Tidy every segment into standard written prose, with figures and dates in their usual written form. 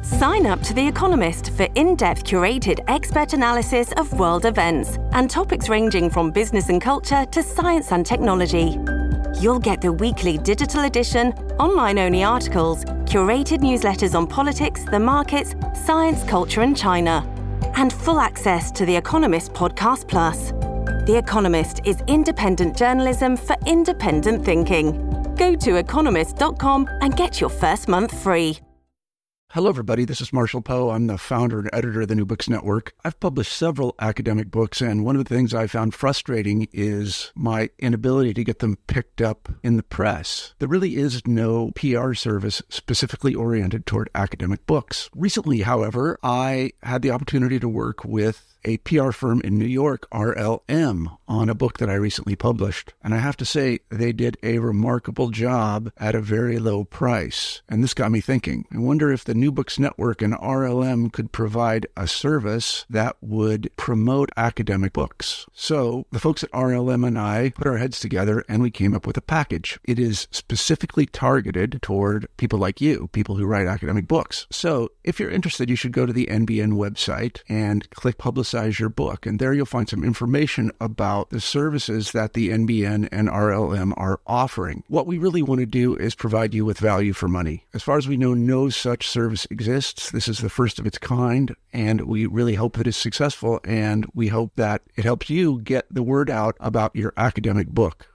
Sign up to The Economist for in-depth curated expert analysis of world events and topics ranging from business and culture to science and technology. You'll get the weekly digital edition, online-only articles, curated newsletters on politics, the markets, science, culture and China, and full access to The Economist Podcast Plus. The Economist is independent journalism for independent thinking. Go to economist.com and get your first month free. Hello, everybody. This is Marshall Poe. I'm the founder and editor of the New Books Network. I've published several academic books, and one of the things I found frustrating is my inability to get them picked up in the press. There really is no PR service specifically oriented toward academic books. Recently, however, I had the opportunity to work with a PR firm in New York, RLM, on a book that I recently published. And I have to say, they did a remarkable job at a very low price. And this got me thinking. I wonder if the New Books Network and RLM could provide a service that would promote academic books. So the folks at RLM and I put our heads together and we came up with a package. It is specifically targeted toward people like you, people who write academic books. So if you're interested, you should go to the NBN website and click Publicize Your Book. And there you'll find some information about the services that the NBN and RLM are offering. What we really want to do is provide you with value for money. As far as we know, no such service exists. This is the first of its kind, and we really hope that it's successful, and we hope that it helps you get the word out about your academic book.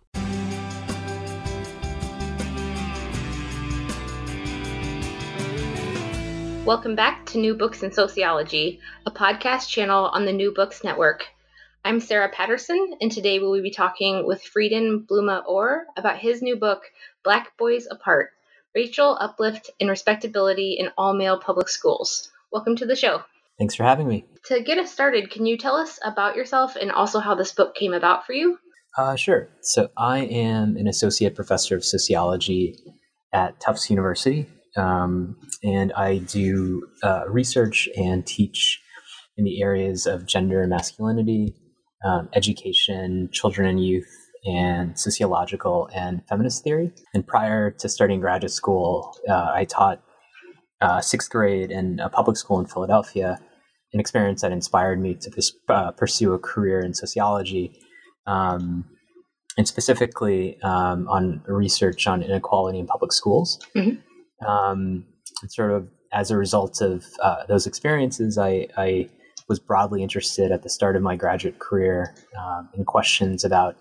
Welcome back to New Books in Sociology, a podcast channel on the New Books Network. I'm Sarah Patterson, and today we will be talking with Frieden Blume-Orr about his new book, Black Boys Apart, Racial Uplift and Respectability in All-Male Public Schools. Welcome to the show. Thanks for having me. To get us started, can you tell us about yourself and also how this book came about for you? Sure. So I am an associate professor of sociology at Tufts University. And I do research and teach in the areas of gender and masculinity, education, children and youth, and sociological and feminist theory. And prior to starting graduate school, I taught sixth grade in a public school in Philadelphia, an experience that inspired me to pursue a career in sociology, and specifically on research on inequality in public schools. Mm-hmm. Sort of as a result of those experiences, I was broadly interested at the start of my graduate career in questions about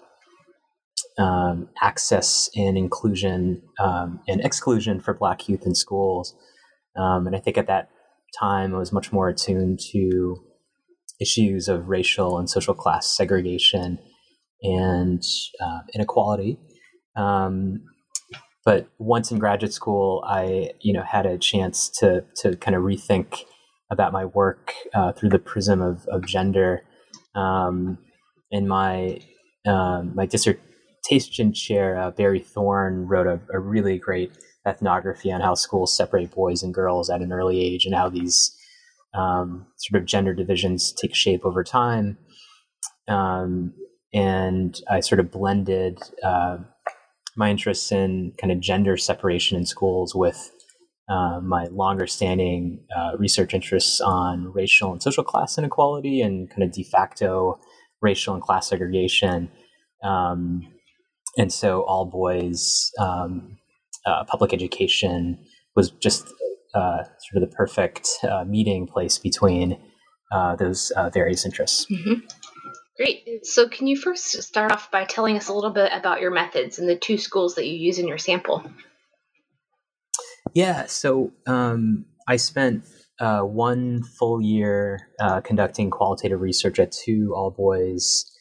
access and inclusion and exclusion for Black youth in schools. And I think at that time I was much more attuned to issues of racial and social class segregation and inequality. But once in graduate school, I, had a chance to kind of rethink about my work through the prism of gender. And my dissertation chair, Barry Thorne, wrote a really great ethnography on how schools separate boys and girls at an early age and how these sort of gender divisions take shape over time. And I sort of blended my interests in kind of gender separation in schools with my longer standing research interests on racial and social class inequality and kind of de facto racial and class segregation. And so all boys public education was just sort of the perfect meeting place between those various interests. Mm-hmm. Great. So can you first start off by telling us a little bit about your methods and the two schools that you use in your sample? Yeah. So I spent 1 full year conducting qualitative research at 2 all-boys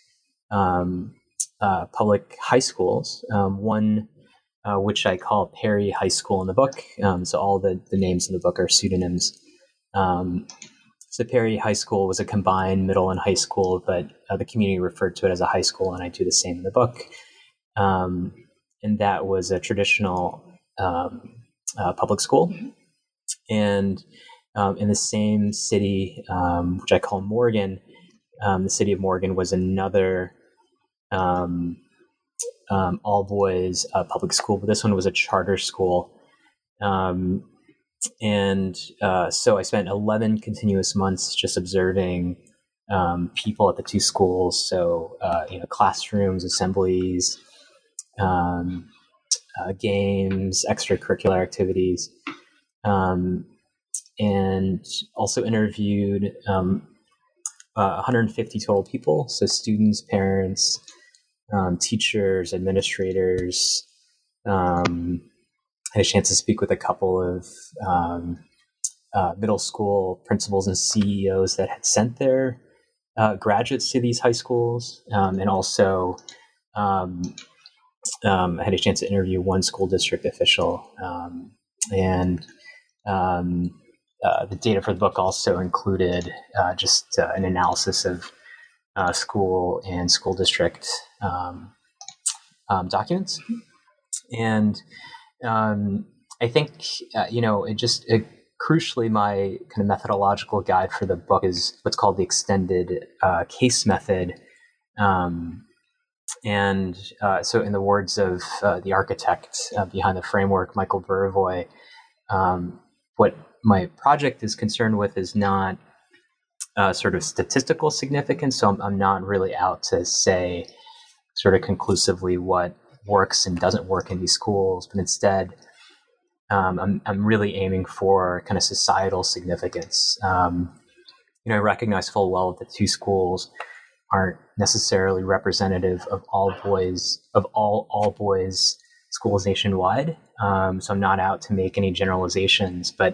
public high schools, one which I call Perry High School in the book. So all the names in the book are pseudonyms. So Perry High School was a combined middle and high school, but the community referred to it as a high school, and I do the same in the book. And that was a traditional public school. And in the same city, which I call Morgan, the city of Morgan was another all-boys public school, but this one was a charter school. And so I spent 11 continuous months just observing people at the two schools. So, classrooms, assemblies, games, extracurricular activities, and also interviewed 150 total people. So students, parents, teachers, administrators. I had a chance to speak with a couple of middle school principals and CEOs that had sent their graduates to these high schools, and also I had a chance to interview one school district official, and the data for the book also included just an analysis of school and school district documents. And I think, crucially, my kind of methodological guide for the book is what's called the extended case method. So in the words of the architect behind the framework, Michael Buravoy, what my project is concerned with is not sort of statistical significance. So I'm not really out to say sort of conclusively what works and doesn't work in these schools, but instead I'm really aiming for kind of societal significance. I recognize full well that the two schools aren't necessarily representative of all boys schools nationwide. So I'm not out to make any generalizations, but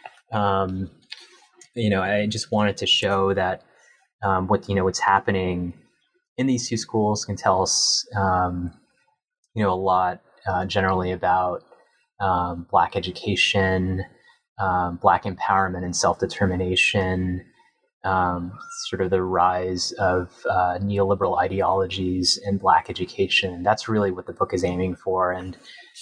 I just wanted to show that what's happening in these two schools can tell us a lot generally about Black education, Black empowerment and self-determination, sort of the rise of neoliberal ideologies in Black education. That's really what the book is aiming for. And,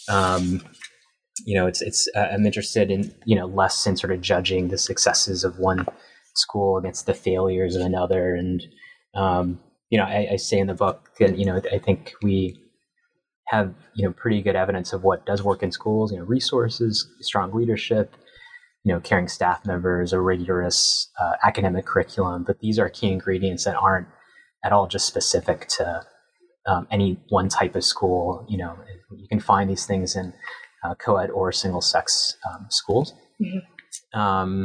I'm interested in, less in sort of judging the successes of one school against the failures of another. And, I say in the book that, I think we have, pretty good evidence of what does work in schools, resources, strong leadership, caring staff members, a rigorous academic curriculum. But these are key ingredients that aren't at all just specific to any one type of school. You can find these things in co-ed or single-sex schools. Mm-hmm.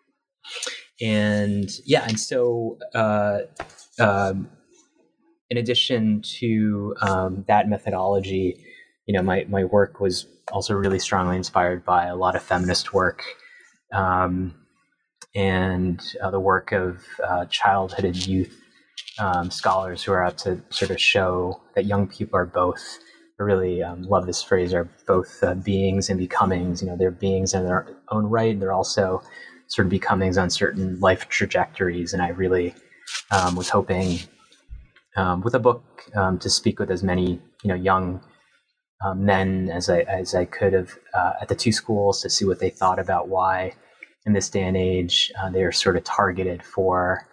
In addition to that methodology, my work was also really strongly inspired by a lot of feminist work, and the work of childhood and youth scholars who are out to sort of show that young people are both, I really love this phrase, are both beings and becomings. They're beings in their own right, and they're also sort of becomings on certain life trajectories. And I really was hoping with a book to speak with as many young men as I could have at the two schools, to see what they thought about why in this day and age they are sort of targeted for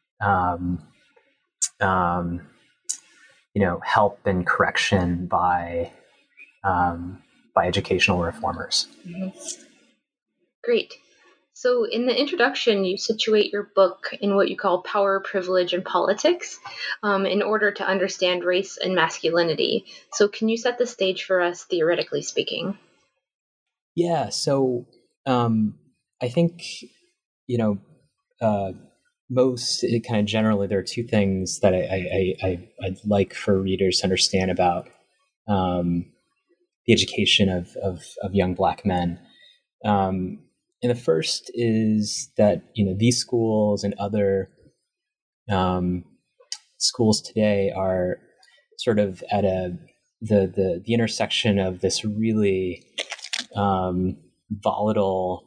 help and correction by educational reformers. Mm-hmm. Great. So in the introduction, you situate your book in what you call power, privilege, and politics in order to understand race and masculinity. So can you set the stage for us, theoretically speaking? Yeah. So I think, most kind of generally, there are two things that I'd like for readers to understand about the education of young Black men. And the first is that, these schools and other schools today are sort of at the intersection of this really volatile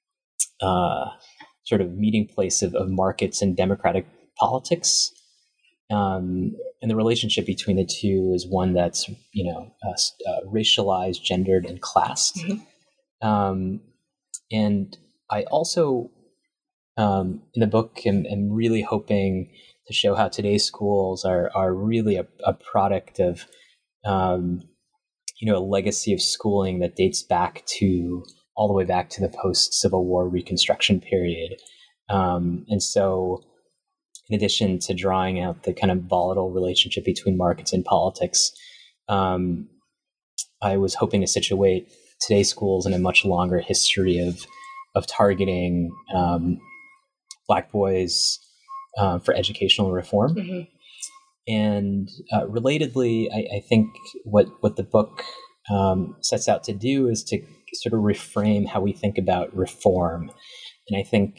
sort of meeting place of markets and democratic politics. And the relationship between the two is one that's, racialized, gendered, and classed. Mm-hmm. And I also, in the book, am really hoping to show how today's schools are really a product of, a legacy of schooling that dates back to all the way back to the post-Civil War Reconstruction period. And so in addition to drawing out the kind of volatile relationship between markets and politics, I was hoping to situate today's schools in a much longer history of targeting Black boys for educational reform. Mm-hmm. And relatedly, I think what the book sets out to do is to sort of reframe how we think about reform. And I think,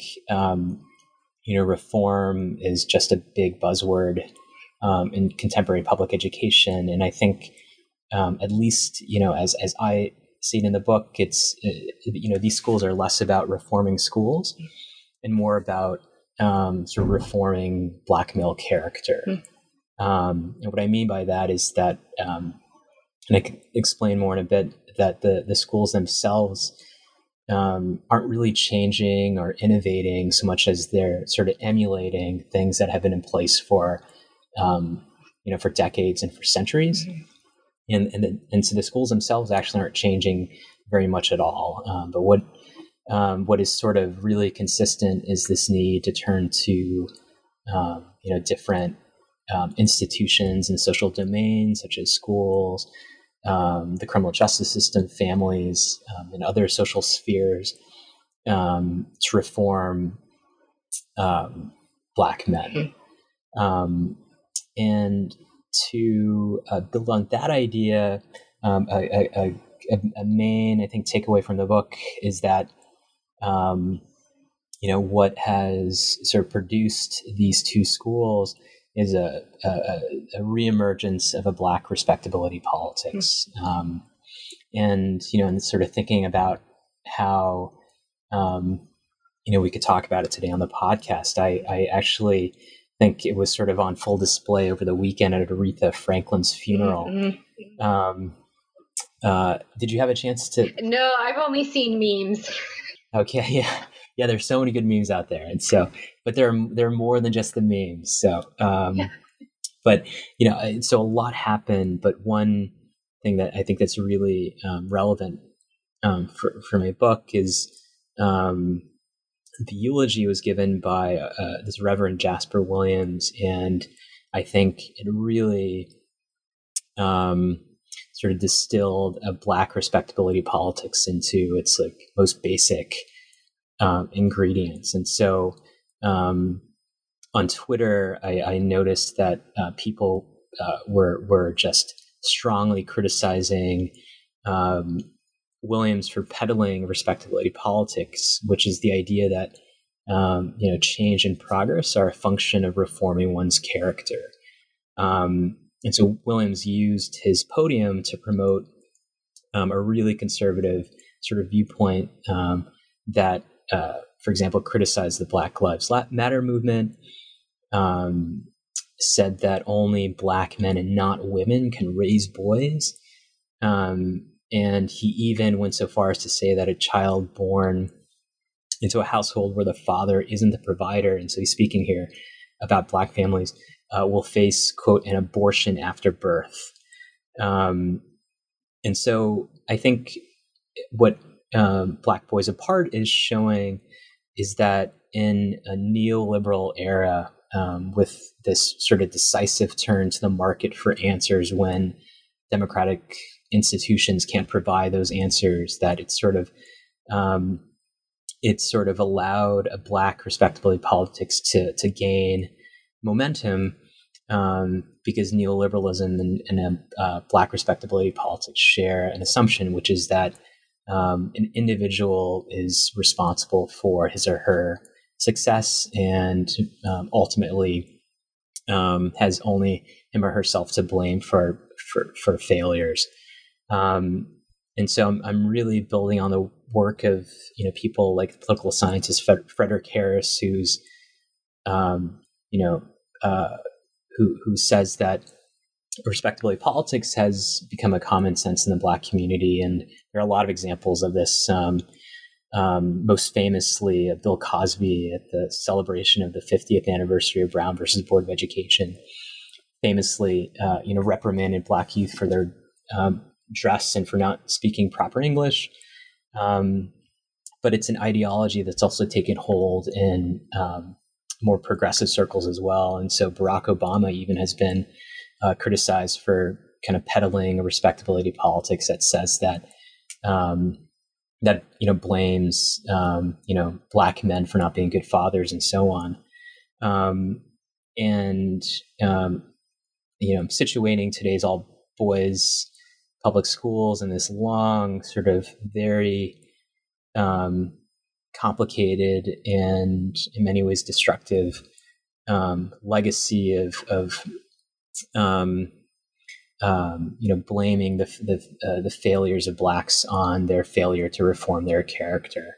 reform is just a big buzzword in contemporary public education. And I think, at least, as I see it in the book, it's, these schools are less about reforming schools and more about sort of reforming Black male character. And what I mean by that is that, and I can explain more in a bit, that the schools themselves aren't really changing or innovating so much as they're sort of emulating things that have been in place for decades and for centuries. Mm-hmm. And so the schools themselves actually aren't changing very much at all. But what is sort of really consistent is this need to turn to different institutions and social domains such as schools, the criminal justice system, families, and other social spheres to reform Black men. And to build on that idea, a main, I think, takeaway from the book is that what has sort of produced these two schools is a reemergence of a Black respectability politics. And sort of thinking about how, we could talk about it today on the podcast. I actually think it was sort of on full display over the weekend at Aretha Franklin's funeral. Mm-hmm. Did you have a chance to? No, I've only seen memes. Okay. Yeah. There's so many good memes out there. And so, but there are more than just the memes. So, but, so a lot happened, but one thing that I think that's really relevant for my book is the eulogy was given by this Reverend Jasper Williams. And I think it really sort of distilled a Black respectability politics into its like most basic ingredients. And so on Twitter, I noticed that people were just strongly criticizing Williams for peddling respectability politics, which is the idea that change and progress are a function of reforming one's character. And so Williams used his podium to promote a really conservative sort of viewpoint that, for example, criticized the Black Lives Matter movement, said that only Black men and not women can raise boys. And he even went so far as to say that a child born into a household where the father isn't the provider, and so he's speaking here about Black families, will face, quote, an abortion after birth. And so I think what Black Boys Apart is showing is that in a neoliberal era, with this sort of decisive turn to the market for answers when democratic institutions can't provide those answers, that it's sort of allowed a Black respectability politics to gain momentum, because neoliberalism and Black respectability politics share an assumption, which is that an individual is responsible for his or her success and ultimately has only him or herself to blame for failures. And so I'm really building on the work of people like political scientist Frederick Harris, who's who says that respectability politics has become a common sense in the Black community, and there are a lot of examples of this. Most famously, Bill Cosby at the celebration of the 50th anniversary of Brown versus Board of Education, famously, reprimanded Black youth for their dress and for not speaking proper English. but it's an ideology that's also taken hold in more progressive circles as well. And so Barack Obama even has been criticized for kind of peddling a respectability politics that says that blames Black men for not being good fathers and so on. Situating today's all boys public schools in this long, sort of very complicated and in many ways destructive legacy of blaming the failures of Blacks on their failure to reform their character.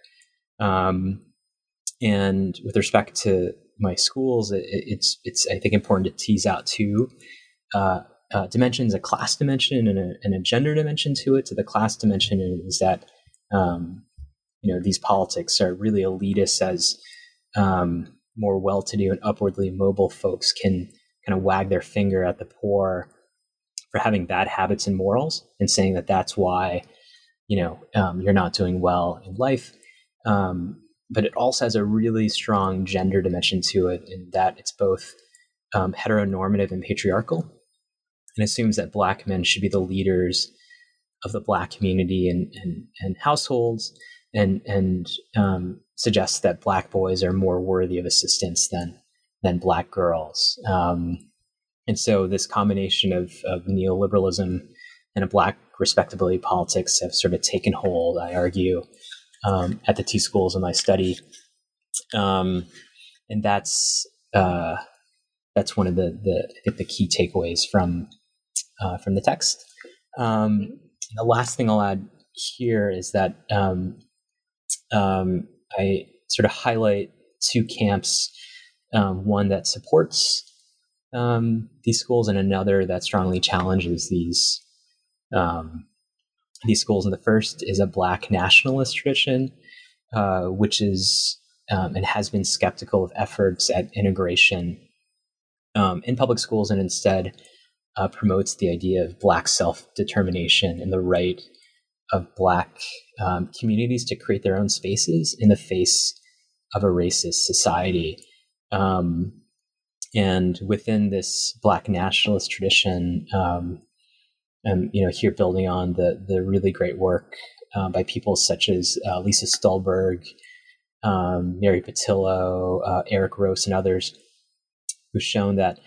And with respect to my schools, it's I think important to tease out two dimensions: a class dimension and a gender dimension to it. So the class dimension is that these politics are really elitist, as more well-to-do and upwardly mobile folks can kind of wag their finger at the poor for having bad habits and morals, and saying that that's why you're not doing well in life. But it also has a really strong gender dimension to it, in that it's both heteronormative and patriarchal, and assumes that Black men should be the leaders of the Black community and households, and suggests that Black boys are more worthy of assistance than Black girls. And so this combination of neoliberalism and a Black respectability politics have sort of taken hold, I argue, at the two schools in my study. And that's one of the key takeaways from the text. The last thing I'll add here is that I sort of highlight two camps, one that supports these schools and another that strongly challenges these schools. And the first is a Black nationalist tradition, which is and has been skeptical of efforts at integration in public schools, and instead promotes the idea of Black self-determination and the right of Black communities to create their own spaces in the face of a racist society. And within this Black nationalist tradition, here building on the really great work by people such as Lisa Stulberg, Mary Patillo, Eric Rose, and others, who've shown that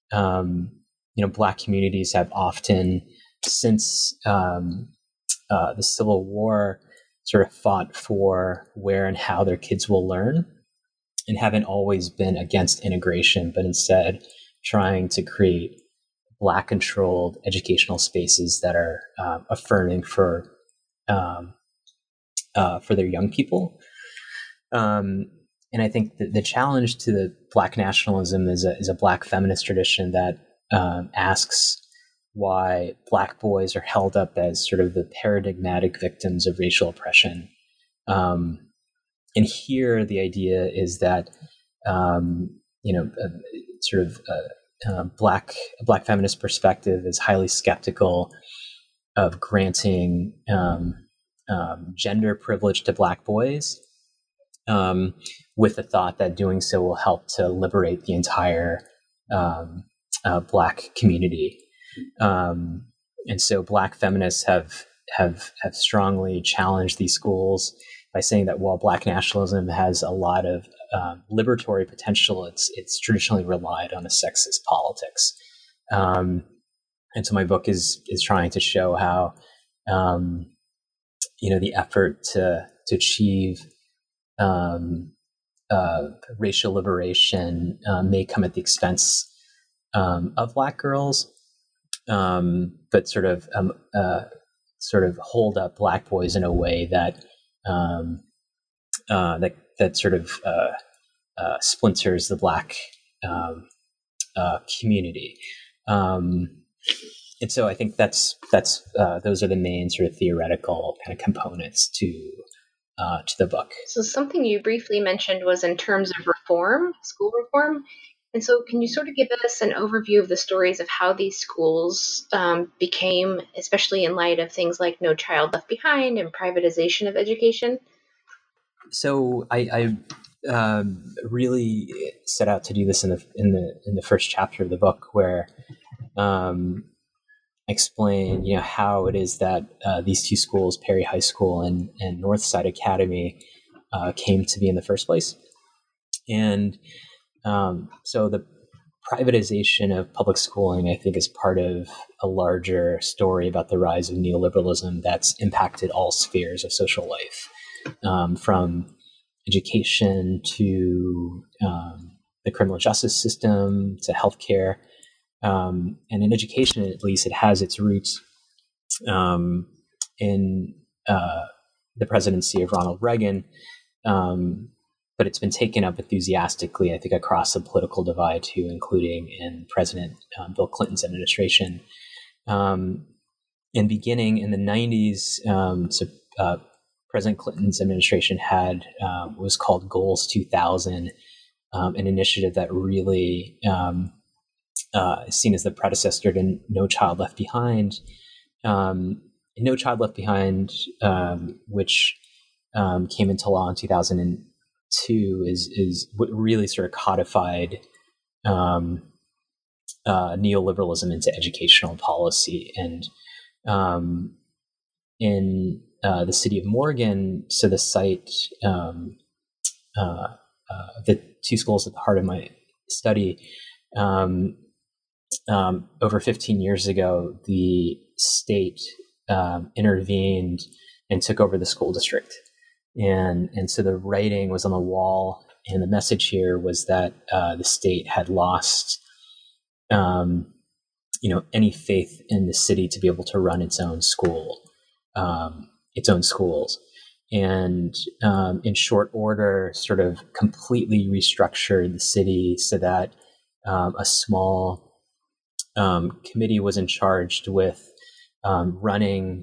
Black communities have often, since the Civil War, sort of fought for where and how their kids will learn, and haven't always been against integration, but instead trying to create Black-controlled educational spaces that are affirming for their young people. And I think that the challenge to the Black nationalism is a Black feminist tradition that asks why Black boys are held up as sort of the paradigmatic victims of racial oppression. And here the idea is that, a Black feminist perspective is highly skeptical of granting gender privilege to Black boys, with the thought that doing so will help to liberate the entire Black community. And so Black feminists have strongly challenged these schools by saying that while Black nationalism has a lot of liberatory potential, it's traditionally relied on a sexist politics. And so my book is trying to show how the effort to achieve racial liberation may come at the expense of Black girls, but sort of hold up Black boys in a way that that sort of splinters the Black community. And so I think that's those are the main sort of theoretical kind of components to the book. So something you briefly mentioned was in terms of reform, school reform. And so can you sort of give us an overview of the stories of how these schools became, especially in light of things like No Child Left Behind and privatization of education? So I really set out to do this in the first chapter of the book, where explain how it is that these two schools, Perry High School and Northside Academy, came to be in the first place. And so the privatization of public schooling, I think, is part of a larger story about the rise of neoliberalism that's impacted all spheres of social life, from education to the criminal justice system to healthcare. And in education, at least, it has its roots in the presidency of Ronald Reagan, but it's been taken up enthusiastically, I think, across the political divide too, including in President Bill Clinton's administration. And beginning in the 90s, President Clinton's administration had what was called Goals 2000, an initiative that really is seen as the predecessor to No Child Left Behind. No Child Left Behind, which came into law in 2002, is what really sort of codified neoliberalism into educational policy. And in the city of Morgan, so the site, the two schools at the heart of my study, over 15 years ago, the state intervened and took over the school district. And so the writing was on the wall, and the message here was that the state had lost any faith in the city to be able to run its own school, its own schools. And in short order, sort of completely restructured the city so that a small committee was in charge with running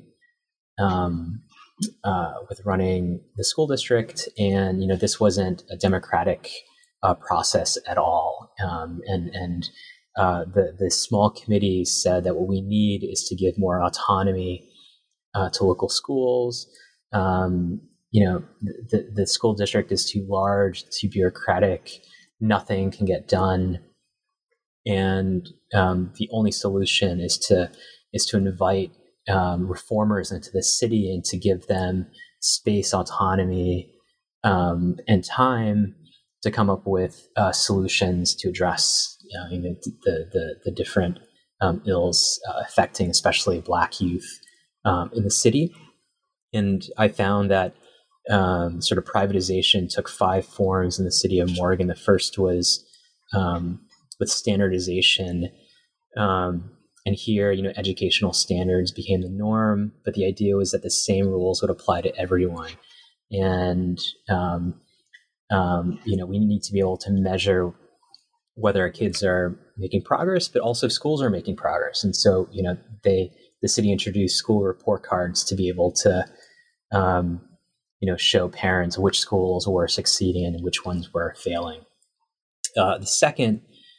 the school district. And this wasn't a democratic process at all. The small committee said that what we need is to give more autonomy to local schools. The school district is too large, too bureaucratic. Nothing can get done. And the only solution is to invite reformers into the city and to give them space, autonomy, and time to come up with solutions to address the different ills affecting especially Black youth in the city. And I found that sort of privatization took 5 forms in the city of Morgan. The first was with standardization. And here, educational standards became the norm, but the idea was that the same rules would apply to everyone. And, we need to be able to measure whether our kids are making progress, but also schools are making progress. And so, the city introduced school report cards to be able to, show parents which schools were succeeding and which ones were failing. The second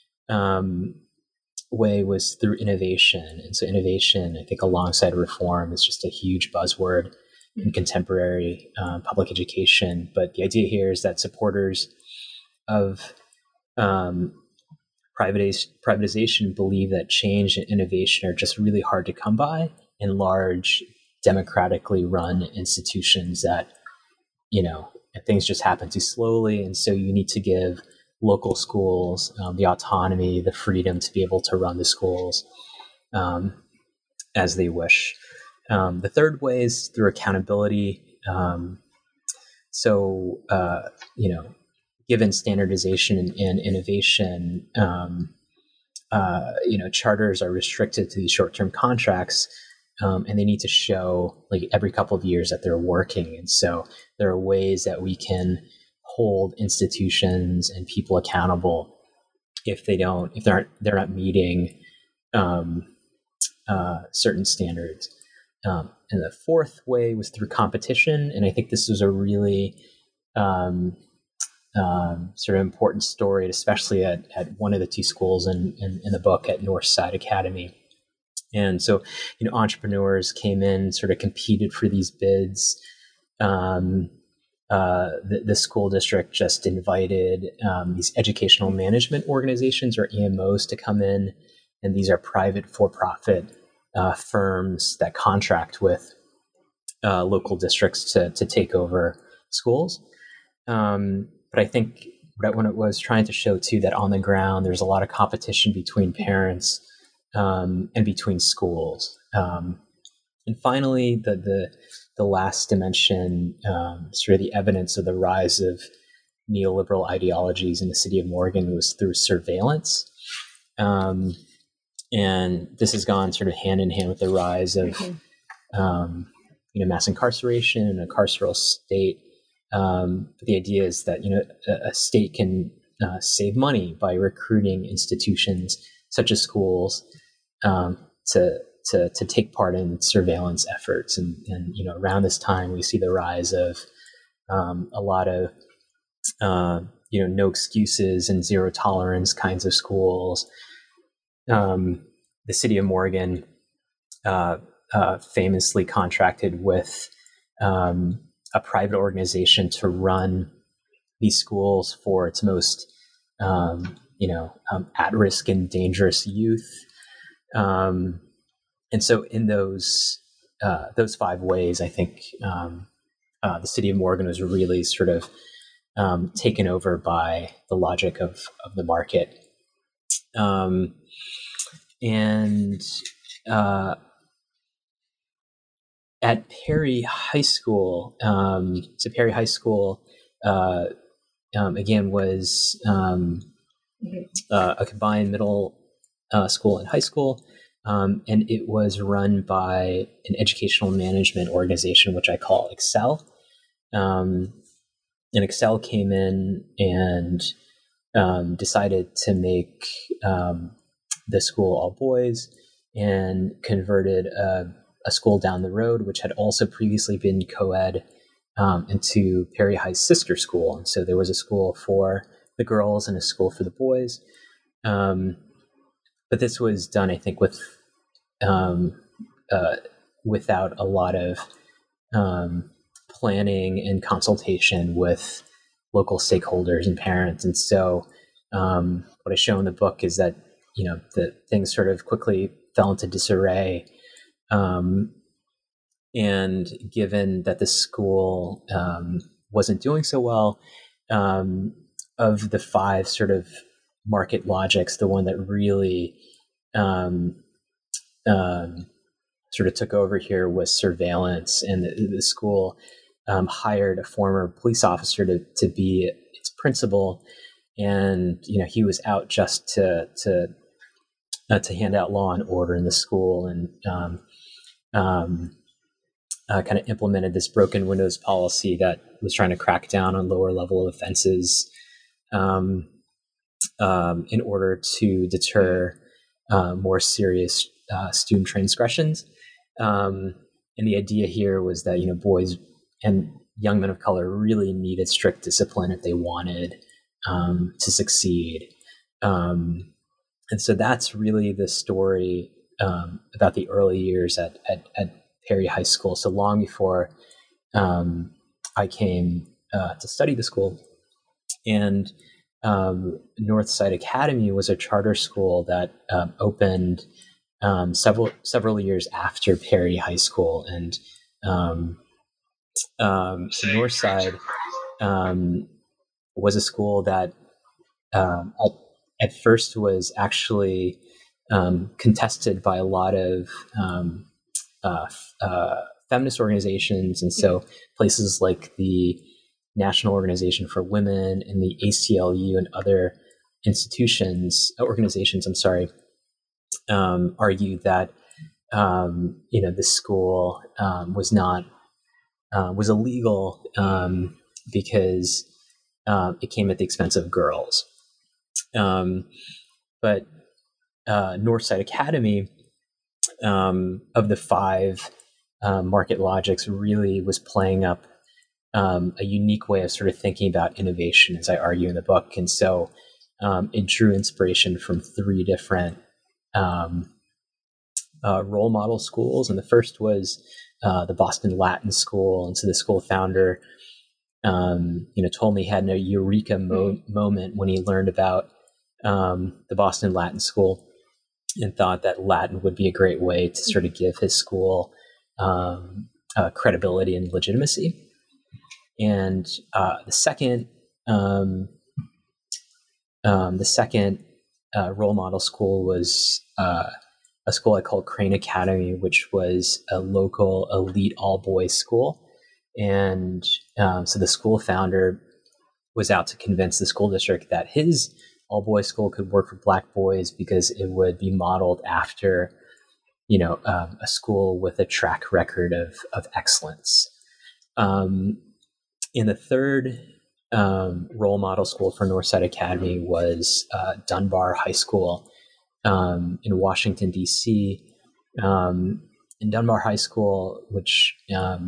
way was through innovation. And so innovation, I think, alongside reform, is just a huge buzzword in contemporary public education. But the idea here is that supporters of privatization believe that change and innovation are just really hard to come by in large, democratically run institutions that, things just happen too slowly. And so you need to give local schools the autonomy, the freedom to be able to run the schools as they wish. The third way is through accountability. Given standardization and innovation, charters are restricted to these short-term contracts, and they need to show every couple of years that they're working. And so there are ways that we can hold institutions and people accountable if they're not meeting certain standards. And the fourth way was through competition, and I think this was a really sort of important story, especially at one of the two schools in the book, at Northside Academy. And so, entrepreneurs came in, sort of competed for these bids. the school district just invited these educational management organizations, or EMOs, to come in, and these are private for-profit firms that contract with local districts to take over schools. But I think what it was trying to show too, that on the ground there's a lot of competition between parents and between schools. And finally, the last dimension, sort of the evidence of the rise of neoliberal ideologies in the city of Morgan, was through surveillance. And this has gone sort of hand in hand with the rise of mass incarceration and a carceral state. But the idea is that a state can save money by recruiting institutions such as schools to take part in surveillance efforts, and around this time we see the rise of a lot of no excuses and zero tolerance kinds of schools. The city of Morgan famously contracted with a private organization to run these schools for its most at-risk and dangerous youth. And so in those 5 ways, I think the city of Morgan was really sort of taken over by the logic of the market. At Perry High School, so Perry High School, again, was a combined middle school and high school. And it was run by an educational management organization, which I call Excel. And Excel came in and decided to make the school all boys, and converted a school down the road, which had also previously been co-ed, into Perry High's sister school. And so there was a school for the girls and a school for the boys. But this was done, I think, without a lot of planning and consultation with local stakeholders and parents. And so what I show in the book is that, the things sort of quickly fell into disarray. And given that the school wasn't doing so well, of the 5 sort of market logics, the one that really sort of took over here was surveillance. And the school hired a former police officer to be its principal, and he was out just to hand out law and order in the school, and kind of implemented this broken windows policy that was trying to crack down on lower level offenses in order to deter more serious student transgressions. And the idea here was that, boys and young men of color really needed strict discipline if they wanted to succeed. And so that's really the story about the early years at Perry High School. So long before I came to study the school. And Northside Academy was a charter school that opened several years after Perry High School. And so Northside was a school that at first was actually contested by a lot of feminist organizations. And so places like the National Organization for Women and the ACLU and other organizations, argued that, the school was illegal because it came at the expense of girls. But Northside Academy, of the 5 market logics, really was playing up a unique way of sort of thinking about innovation, as I argue in the book. And so it drew inspiration from 3 different role model schools. And the first was the Boston Latin School. And so the school founder told me he had a eureka moment when he learned about the Boston Latin School and thought that Latin would be a great way to sort of give his school credibility and legitimacy. And the second role model school was a school I called Crane Academy, which was a local elite all-boys school. And so the school founder was out to convince the school district that his all-boys school could work for Black boys because it would be modeled after, a school with a track record of excellence. And the third role model school for Northside Academy was Dunbar High School in Washington, D.C. In Dunbar High School, which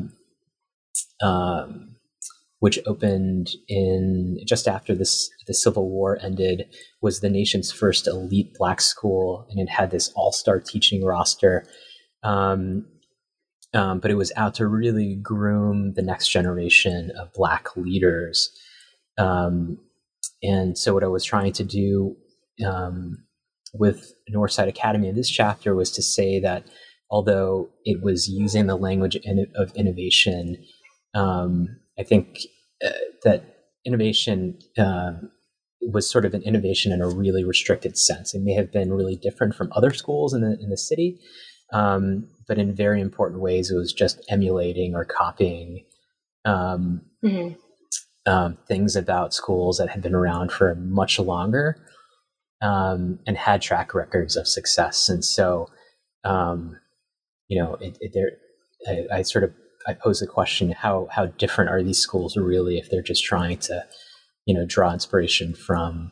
opened in just after the Civil War ended, was the nation's first elite Black school, and it had this all-star teaching roster. But it was out to really groom the next generation of Black leaders. And so what I was trying to do with Northside Academy in this chapter was to say that although it was using the language of innovation, I think that innovation was sort of an innovation in a really restricted sense. It may have been really different from other schools in the city, but in very important ways, it was just emulating or copying things about schools that had been around for much longer and had track records of success. And so, I pose the question: how different are these schools really if they're just trying to, draw inspiration from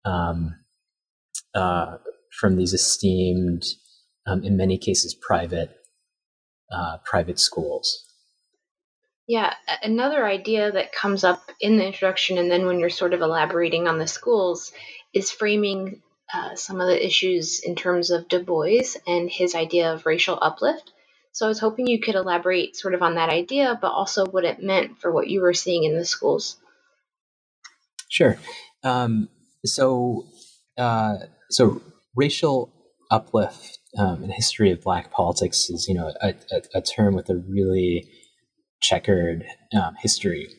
these esteemed, in many cases, private schools? Yeah, another idea that comes up in the introduction, and then when you're sort of elaborating on the schools, is framing some of the issues in terms of Du Bois and his idea of racial uplift. So I was hoping you could elaborate sort of on that idea, but also what it meant for what you were seeing in the schools. Sure. So racial uplift in the history of Black politics is, a term with a really checkered history.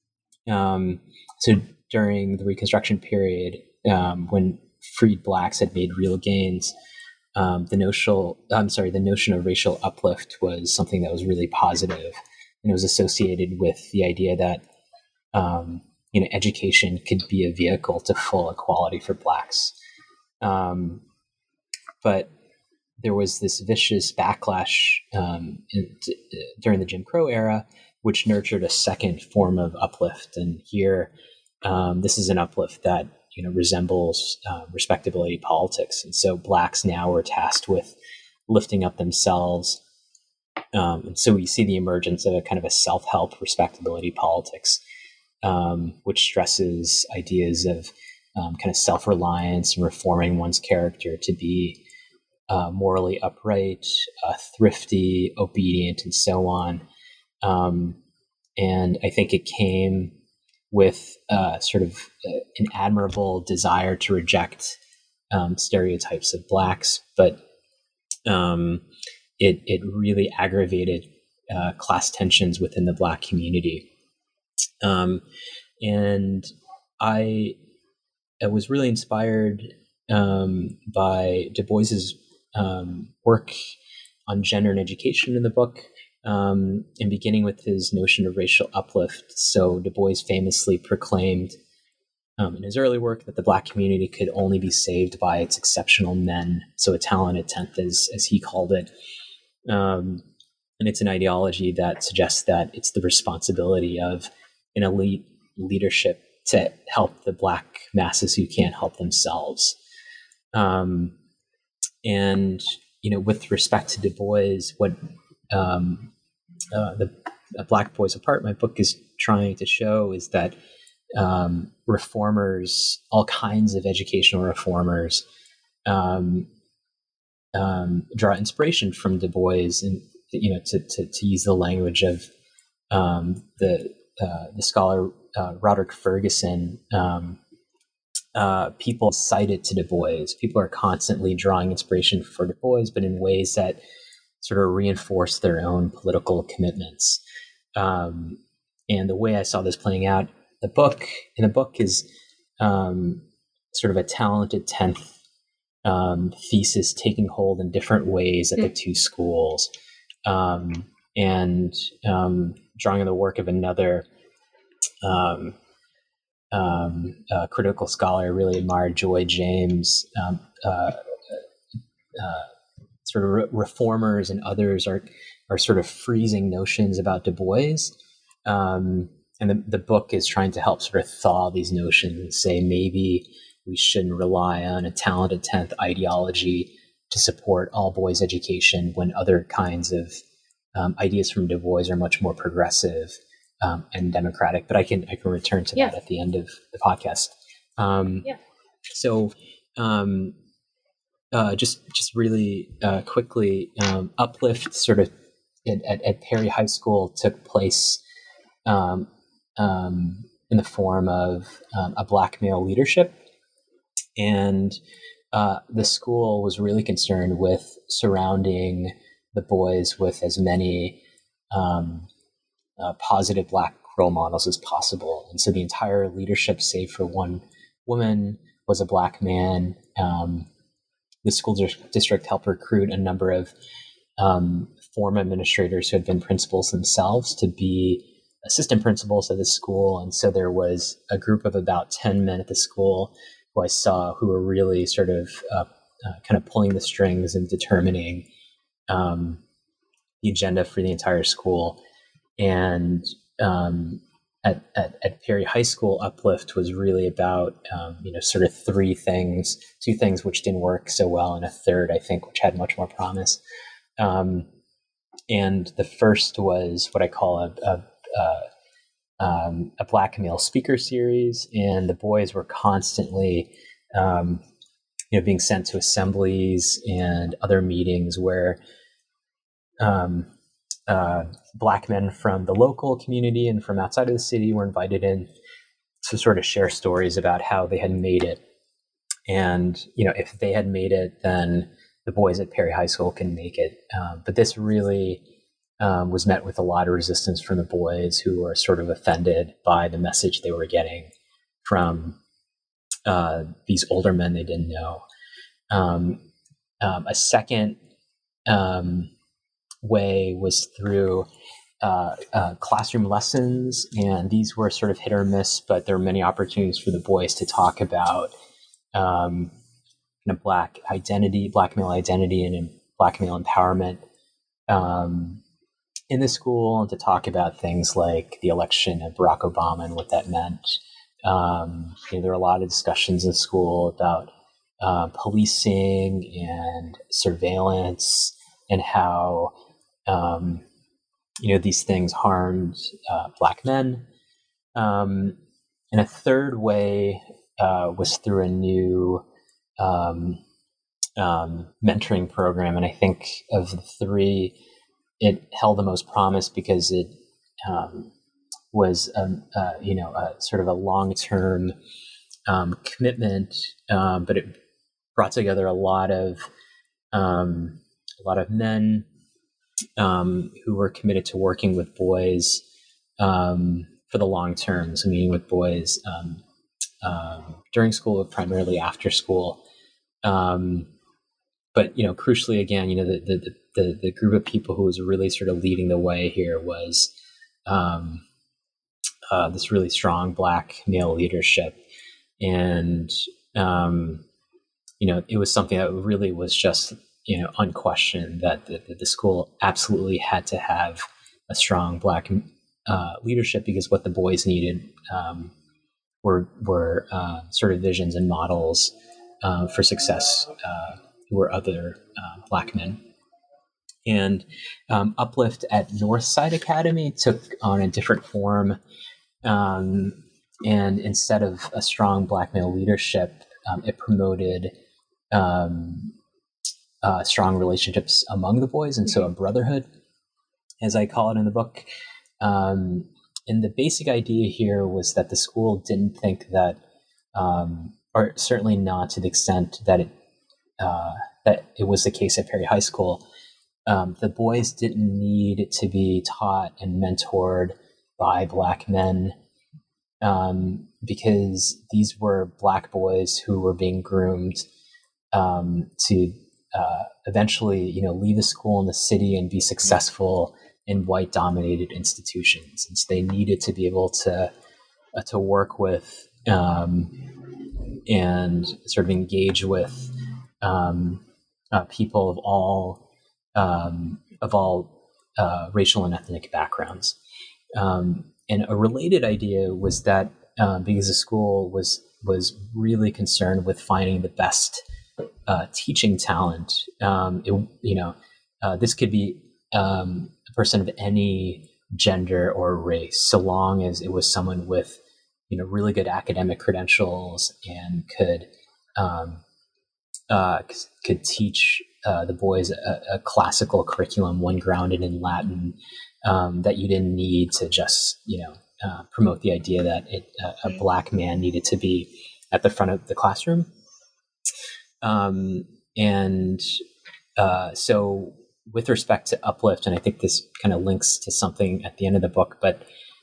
So during the Reconstruction period, when freed Blacks had made real gains, the notion of racial uplift was something that was really positive, and it was associated with the idea that education could be a vehicle to full equality for Blacks. But there was this vicious backlash during the Jim Crow era, which nurtured a second form of uplift. And here, this is an uplift that resembles respectability politics. And so Blacks now were tasked with lifting up themselves. And so we see the emergence of a kind of a self-help respectability politics, which stresses ideas of kind of self-reliance and reforming one's character to be morally upright, thrifty, obedient, and so on. And I think it came with sort of an admirable desire to reject stereotypes of Blacks, but it really aggravated class tensions within the Black community. And I was really inspired by Du Bois's work on gender and education in the book, and beginning with his notion of racial uplift. So Du Bois famously proclaimed in his early work that the Black community could only be saved by its exceptional men, so a talented tenth, as he called it. And it's an ideology that suggests that it's the responsibility of an elite leadership to help the Black masses who can't help themselves. And, with respect to Du Bois, what the Black Boys Apart, my book, is trying to show is that reformers, all kinds of educational reformers, draw inspiration from Du Bois, and to use the language of the the scholar Roderick Ferguson, people cite it to Du Bois. People are constantly drawing inspiration for Du Bois, but in ways that sort of reinforce their own political commitments. And the way I saw this playing out, in the book is sort of a talented 10th thesis taking hold in different ways at the two schools, and drawing on the work of another critical scholar I really admired, Joy James. Sort of reformers and others are sort of freezing notions about Du Bois. And the book is trying to help sort of thaw these notions and say maybe we shouldn't rely on a talented 10th ideology to support all boys education when other kinds of ideas from Du Bois are much more progressive and democratic. But I can return to that at the end of the podcast. So just really quickly, Uplift sort of at Perry High School took place in the form of a black male leadership. And the school was really concerned with surrounding the boys with as many positive black role models as possible. And so the entire leadership, save for one woman, was a black man. The school district helped recruit a number of former administrators who had been principals themselves to be assistant principals at the school. And so there was a group of about 10 men at the school who I saw who were really sort of kind of pulling the strings and determining the agenda for the entire school. And at Perry High School, Uplift was really about, sort of two things which didn't work so well, and a third, I think, which had much more promise. And the first was what I call a black male speaker series, and the boys were constantly, being sent to assemblies and other meetings where black men from the local community and from outside of the city were invited in to sort of share stories about how they had made it. And, if they had made it, then the boys at Perry High School can make it. But this really was met with a lot of resistance from the boys, who were sort of offended by the message they were getting from these older men they didn't know. A second way was through classroom lessons, and these were sort of hit or miss, but there were many opportunities for the boys to talk about black male identity and black male empowerment in the school, and to talk about things like the election of Barack Obama and what that meant. There were a lot of discussions in school about policing and surveillance and how these things harmed black men. And a third way was through a new mentoring program. And I think of the three, it held the most promise because it was sort of a long-term commitment, but it brought together a lot of men who were committed to working with boys for the long term. So meeting with boys during school, primarily after school. But crucially, again, the group of people who was really sort of leading the way here was this really strong black male leadership, and it was something that really was just unquestioned that the school absolutely had to have a strong black leadership, because what the boys needed were sort of visions and models for success who were other black men. And Uplift at Northside Academy took on a different form, and instead of a strong black male leadership, it promoted strong relationships among the boys, and so a brotherhood, as I call it in the book. And the basic idea here was that the school didn't think that, or certainly not to the extent that it was the case at Perry High School, the boys didn't need to be taught and mentored by Black men, because these were Black boys who were being groomed to eventually, leave a school in the city and be successful in white-dominated institutions. And so they needed to be able to work with and sort of engage with people of all racial and ethnic backgrounds. And a related idea was that because the school was really concerned with finding the best teaching talent, this could be a person of any gender or race, so long as it was someone with really good academic credentials and could teach the boys a classical curriculum, one grounded in Latin, that you didn't need to just promote the idea that a Black man needed to be at the front of the classroom. So with respect to Uplift, and I think this kind of links to something at the end of the book, but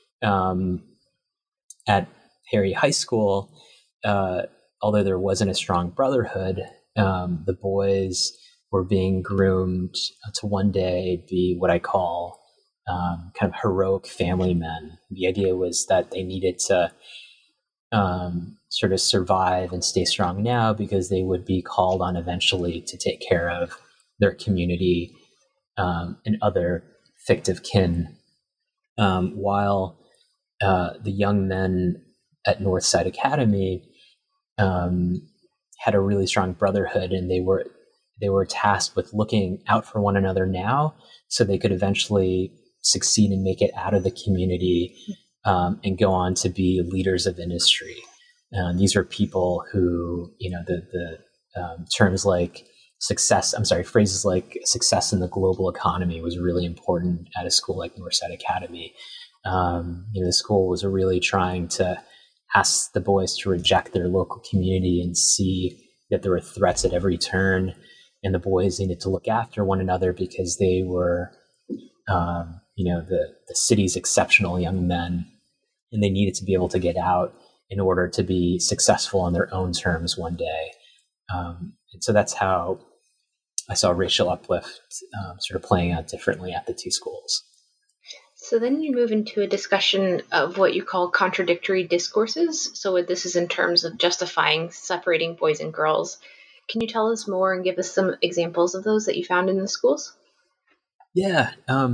at Perry High School, although there wasn't a strong brotherhood, the boys were being groomed to one day be what I call kind of heroic family men. The idea was that they needed to sort of survive and stay strong now because they would be called on eventually to take care of their community and other fictive kin, while the young men at Northside Academy had a really strong brotherhood, and they were tasked with looking out for one another now so they could eventually succeed and make it out of the community and go on to be leaders of industry. These are people who, the terms like phrases like success in the global economy was really important at a school like Northside Academy. The school was really trying to ask the boys to reject their local community and see that there were threats at every turn, and the boys needed to look after one another because they were, the city's exceptional young men, and they needed to be able to get out in order to be successful on their own terms one day. And so that's how I saw racial uplift sort of playing out differently at the two schools. So then you move into a discussion of what you call contradictory discourses. So this is in terms of justifying separating boys and girls. Can you tell us more and give us some examples of those that you found in the schools? Yeah.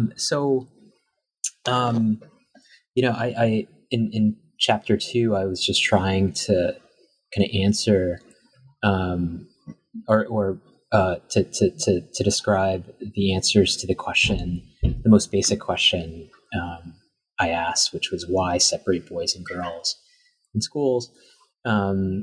I in chapter 2, I was just trying to kind of answer to describe the answers to the question, the most basic question I asked, which was why separate boys and girls in schools. The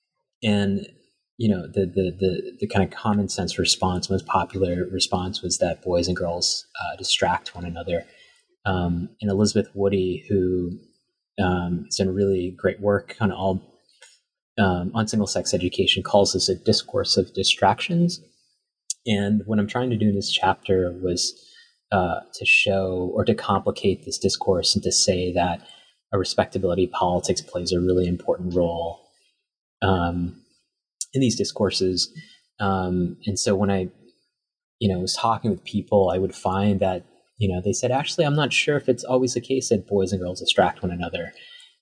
kind of common sense response, most popular response, was that boys and girls distract one another. And Elizabeth Woody, who has done really great work on single-sex education, calls this a discourse of distractions. And what I'm trying to do in this chapter was to show or to complicate this discourse and to say that a respectability politics plays a really important role in these discourses. And so when I, was talking with people, I would find that, they said, actually, I'm not sure if it's always the case that boys and girls distract one another.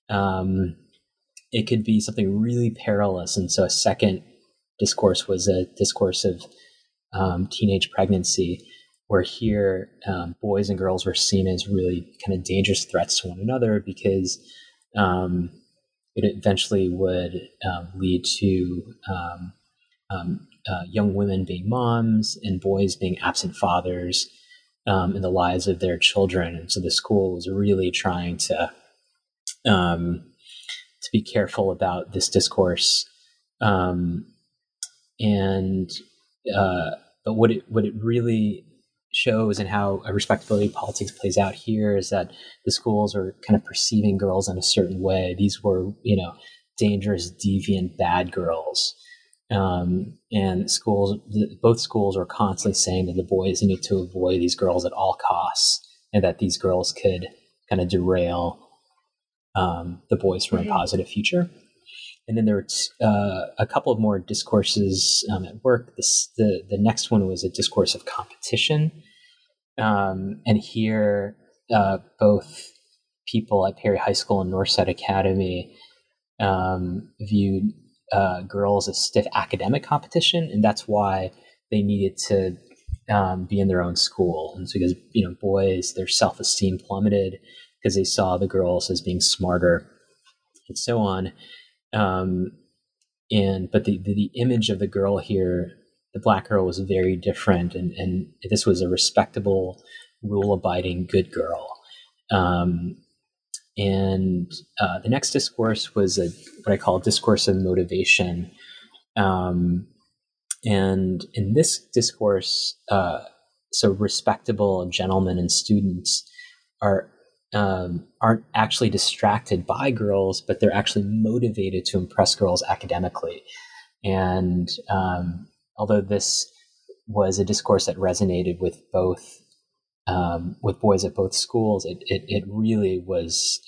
It could be something really perilous. And so a second discourse was a discourse of teenage pregnancy, where here boys and girls were seen as really kind of dangerous threats to one another because it eventually would lead to young women being moms and boys being absent fathers in the lives of their children. And so the school was really trying to be careful about this discourse. But what it really shows and how a respectability politics plays out here is that the schools are kind of perceiving girls in a certain way. These were, dangerous, deviant, bad girls. And both schools are constantly saying that the boys need to avoid these girls at all costs, and that these girls could kind of derail the boys from a positive future. And then there were a couple of more discourses at work. The next one was a discourse of competition. And here, both people at Perry High School and Northside Academy viewed girls as stiff academic competition, and that's why they needed to be in their own school. And so because, boys, their self-esteem plummeted because they saw the girls as being smarter and so on. But the image of the girl here, the Black girl, was very different, and this was a respectable, rule-abiding, good girl. And the next discourse was what I call a discourse of motivation. And in this discourse, so respectable gentlemen and students aren't actually distracted by girls, but they're actually motivated to impress girls academically. And although this was a discourse that resonated with boys at both schools, it really was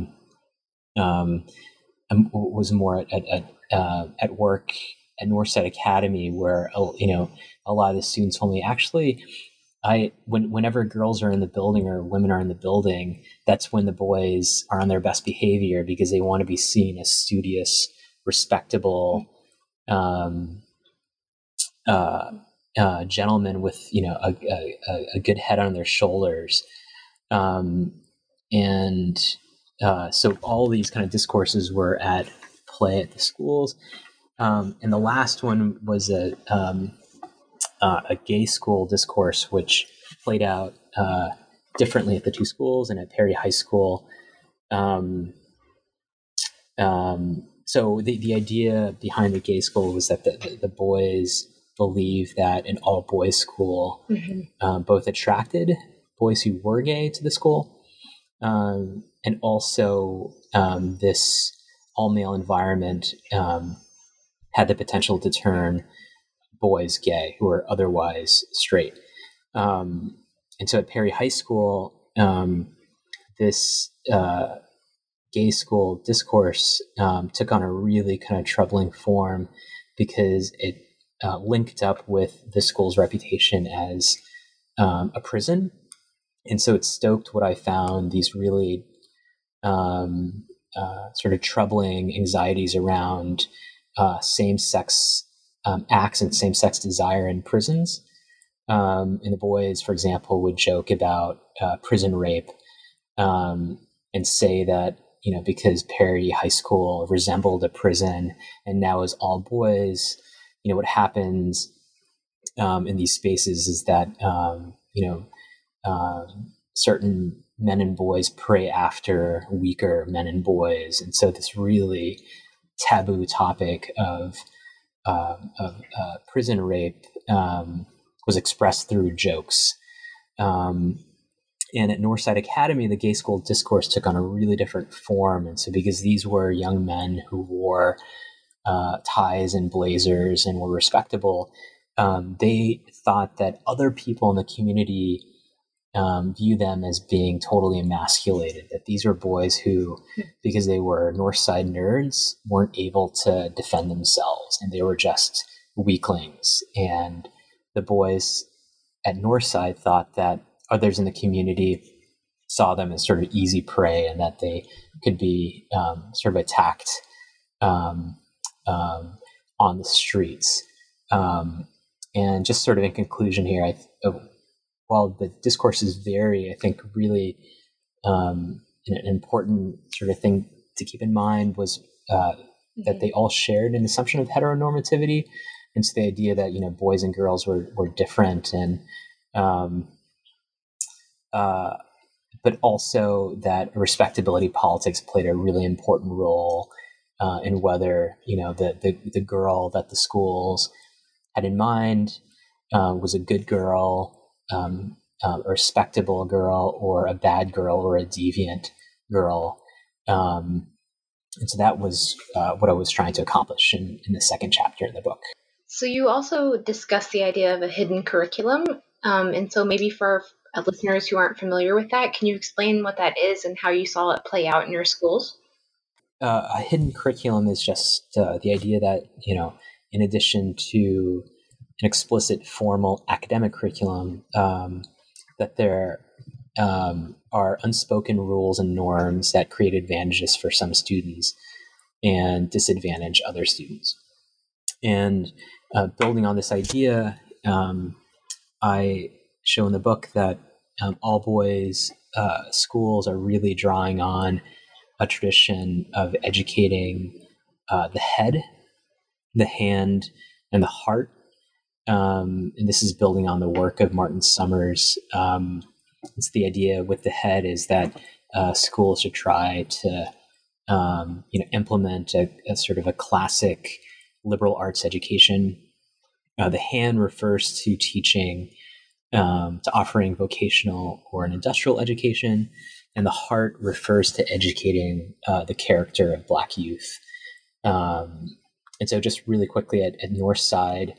more at work at Northside Academy, where a lot of the students told me, actually, whenever girls are in the building or women are in the building, that's when the boys are on their best behavior, because they want to be seen as studious, respectable gentlemen with a good head on their shoulders, so all these kind of discourses were at play at the schools, and the last one was a gay school discourse, which played out differently at the two schools and at Perry High School. So the idea behind the gay school was that the boys believe that an all-boys school both attracted boys who were gay to the school, and also this all-male environment had the potential to turn boys gay who are otherwise straight. And so at Perry High School, this gay school discourse took on a really kind of troubling form, because it linked up with the school's reputation as a prison. And so it stoked what I found, these really sort of troubling anxieties around same-sex acts and same-sex desire in prisons. And the boys, for example, would joke about prison rape and say that, because Perry High School resembled a prison and now is all boys, what happens in these spaces is that, certain men and boys prey after weaker men and boys. And so this really taboo topic of prison rape was expressed through jokes. And at Northside Academy, the gay school discourse took on a really different form. And so because these were young men who wore ties and blazers and were respectable, they thought that other people in the community view them as being totally emasculated, that these were boys who, because they were Northside nerds, weren't able to defend themselves, and they were just weaklings. And the boys at Northside thought that others in the community saw them as sort of easy prey, and that they could be sort of attacked on the streets. And just sort of in conclusion here, while the discourses vary, I think really an important sort of thing to keep in mind was that they all shared an assumption of heteronormativity. And so the idea that, boys and girls were different, and but also that respectability politics played a really important role in whether, the girl that the schools had in mind was a good girl, a respectable girl or a bad girl or a deviant girl. And so that was what I was trying to accomplish in the second chapter in the book. So you also discussed the idea of a hidden curriculum. And so maybe for our listeners who aren't familiar with that, can you explain what that is and how you saw it play out in your schools? A hidden curriculum is just the idea that, in addition to an explicit formal academic curriculum, that there are unspoken rules and norms that create advantages for some students and disadvantage other students. And building on this idea, I show in the book that all boys schools are really drawing on a tradition of educating the head, the hand, and the heart. And this is building on the work of Martin Summers. It's the idea with the head is that schools should try to implement a sort of a classic liberal arts education. The hand refers to teaching, to offering vocational or an industrial education, and the heart refers to educating the character of Black youth. And so, just really quickly at Northside,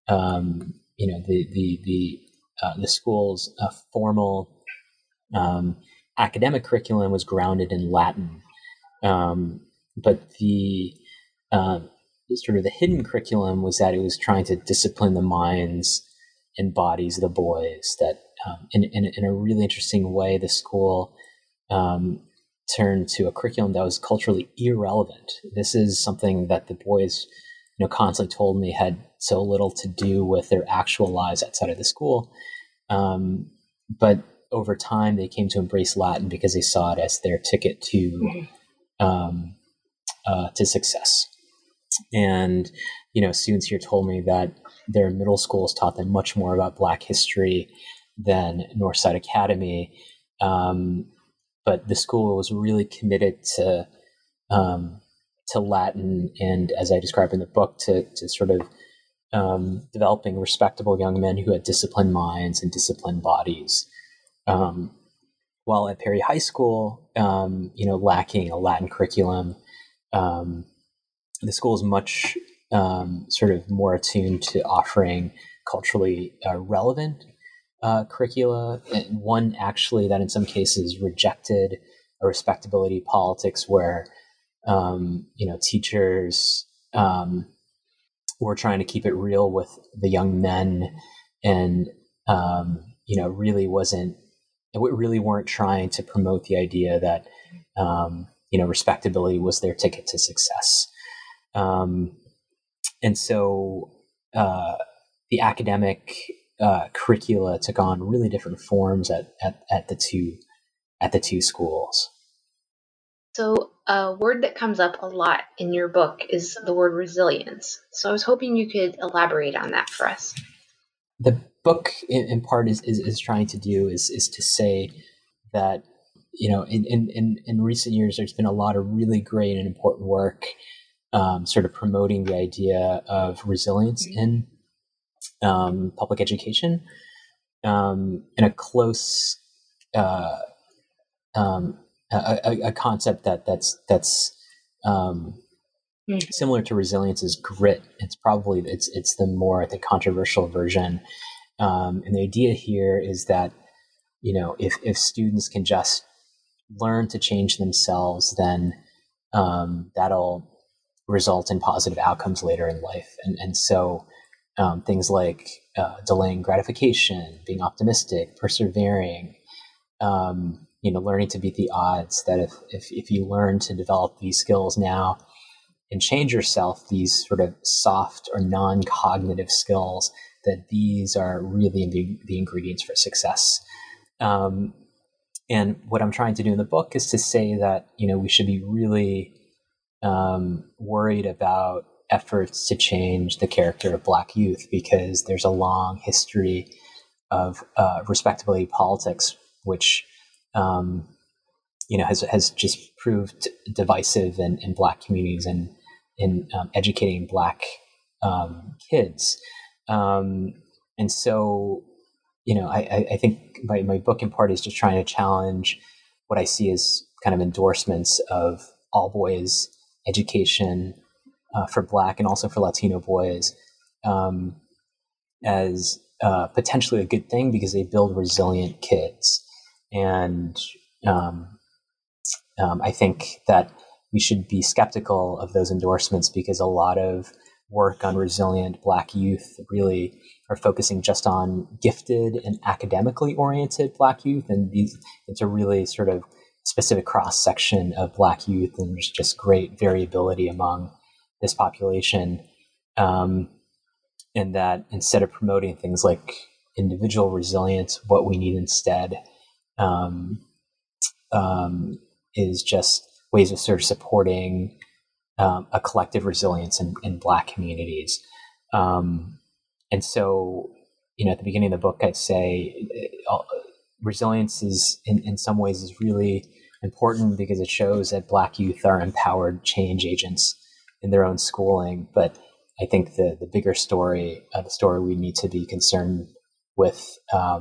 the school's formal academic curriculum was grounded in Latin, but the sort of the hidden curriculum was that it was trying to discipline the minds and bodies of the boys. That in a really interesting way, the school turned to a curriculum that was culturally irrelevant. This is something that the boys, constantly told me had so little to do with their actual lives outside of the school. But over time, they came to embrace Latin because they saw it as their ticket to success. And students here told me that their middle schools taught them much more about Black history than Northside Academy. But the school was really committed to Latin, and as I describe in the book, to sort of developing respectable young men who had disciplined minds and disciplined bodies. While at Perry High School, lacking a Latin curriculum, the school is much sort of more attuned to offering culturally relevant curricula. And one actually that in some cases rejected a respectability politics where teachers were trying to keep it real with the young men and really weren't trying to promote the idea that respectability was their ticket to success. And so the academic curricula took on really different forms at the two schools. So a word that comes up a lot in your book is the word resilience. So I was hoping you could elaborate on that for us. The book in part is trying to do is to say that, in recent years, there's been a lot of really great and important work sort of promoting the idea of resilience in public education, in a close a concept that's similar to resilience is grit. It's the more controversial version, and the idea here is that if students can just learn to change themselves, then that'll result in positive outcomes later in life. And so things like delaying gratification, being optimistic, persevering, learning to beat the odds, that if you learn to develop these skills now and change yourself, these sort of soft or non-cognitive skills, that these are really the ingredients for success. And what I'm trying to do in the book is to say that, we should be really worried about efforts to change the character of Black youth, because there's a long history of respectability politics, which has just proved divisive in Black communities and in educating Black kids. And so I think my book in part is just trying to challenge what I see as kind of endorsements of all boys education for Black and also for Latino boys as potentially a good thing because they build resilient kids. And I think that we should be skeptical of those endorsements because a lot of work on resilient Black youth really are focusing just on gifted and academically oriented Black youth. And it's a really sort of specific cross-section of Black youth, and there's just great variability among this population. And that instead of promoting things like individual resilience, what we need instead is just ways of sort of supporting a collective resilience in Black communities. And so, at the beginning of the book, I say resilience is, in some ways, is really important because it shows that Black youth are empowered change agents in their own schooling. But I think the bigger story, the story we need to be concerned with,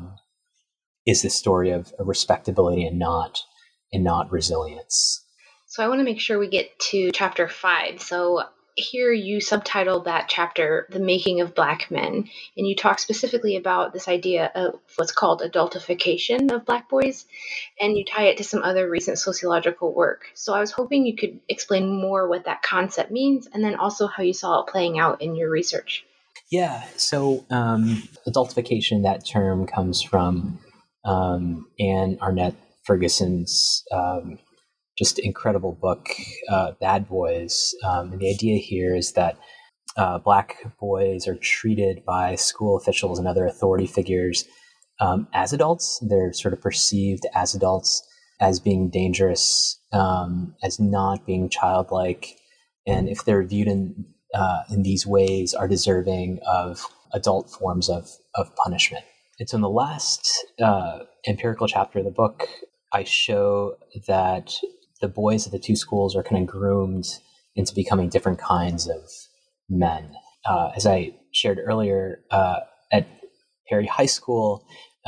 is the story of respectability and not resilience. So I want to make sure we get to chapter 5. So here you subtitled that chapter, The Making of Black Men, and you talk specifically about this idea of what's called adultification of Black boys, and you tie it to some other recent sociological work. So I was hoping you could explain more what that concept means, and then also how you saw it playing out in your research. Yeah, so adultification, that term comes from Anne Arnett Ferguson's just incredible book, Bad Boys. And the idea here is that Black boys are treated by school officials and other authority figures as adults. They're sort of perceived as adults, as being dangerous, as not being childlike. And if they're viewed in these ways, are deserving of adult forms of punishment. And so in the last empirical chapter of the book, I show that the boys at the two schools are kind of groomed into becoming different kinds of men. As I shared earlier, at Perry High School,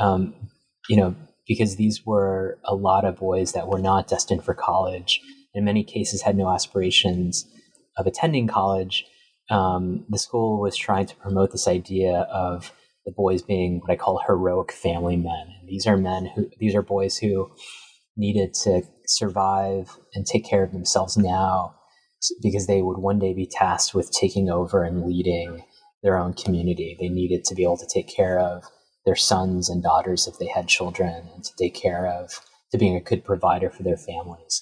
because these were a lot of boys that were not destined for college, in many cases had no aspirations of attending college, the school was trying to promote this idea of the boys being what I call heroic family men. And these are boys who needed to survive and take care of themselves now because they would one day be tasked with taking over and leading their own community. They needed to be able to take care of their sons and daughters if they had children, and to being a good provider for their families.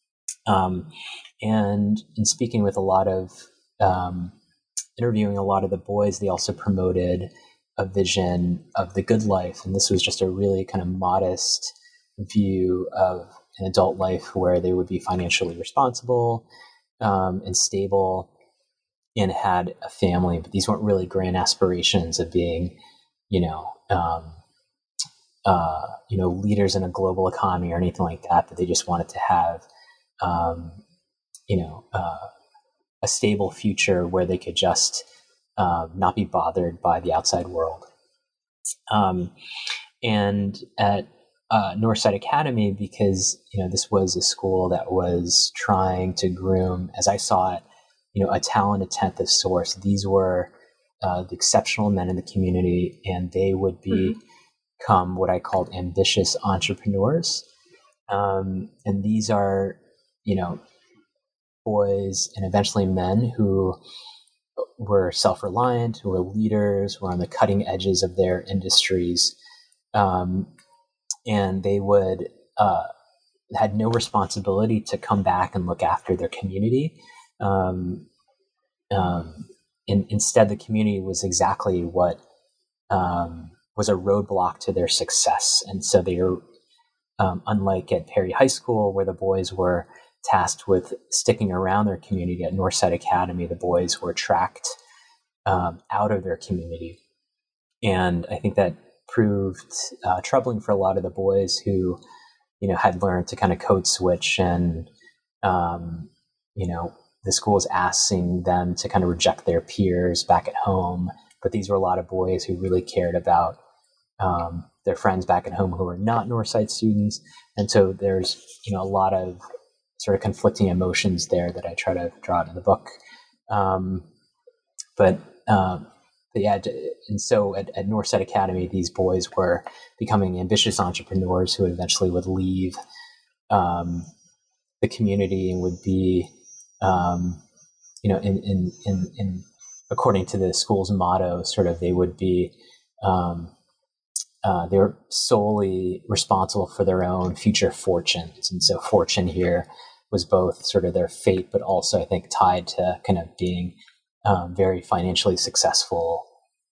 And in speaking with interviewing a lot of the boys, they also promoted a vision of the good life. And this was just a really kind of modest view of an adult life where they would be financially responsible and stable and had a family. But these weren't really grand aspirations of being, leaders in a global economy or anything like that. But they just wanted to have, a stable future where they could just not be bothered by the outside world. And at Northside Academy, because this was a school that was trying to groom, as I saw it, a talented tenth of source. These were the exceptional men in the community, and they would become what I called ambitious entrepreneurs. And these are, boys and eventually men who were self-reliant, who were leaders, were on the cutting edges of their industries. And they would had no responsibility to come back and look after their community. Instead, the community was exactly what was a roadblock to their success. And so they are, unlike at Perry High School, where the boys were tasked with sticking around their community, at Northside Academy, the boys were tracked out of their community. And I think that proved troubling for a lot of the boys who, had learned to kind of code switch, and, the school was asking them to kind of reject their peers back at home. But these were a lot of boys who really cared about their friends back at home who are not Northside students. And so there's, a lot of sort of conflicting emotions there that I try to draw out in the book. But yeah, and so at Northside Academy, these boys were becoming ambitious entrepreneurs who eventually would leave the community and would be, in according to the school's motto, sort of they would be, they were solely responsible for their own future fortunes. And so fortune here was both sort of their fate, but also I think tied to kind of being very financially successful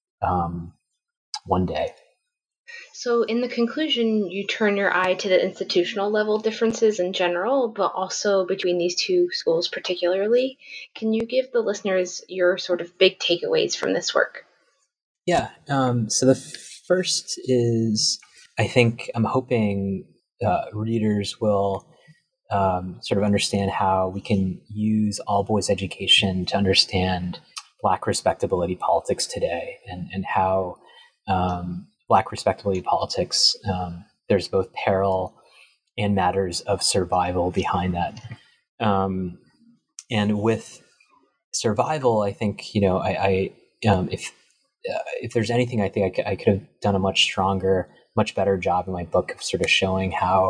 one day. So in the conclusion, you turn your eye to the institutional level differences in general, but also between these two schools particularly. Can you give the listeners your sort of big takeaways from this work? Yeah. So the first is, I think I'm hoping readers will sort of understand how we can use all boys education to understand Black respectability politics today, and how Black respectability politics, there's both peril and matters of survival behind that. And with survival, I think, if there's anything, I think I could have done a much stronger, much better job in my book of sort of showing how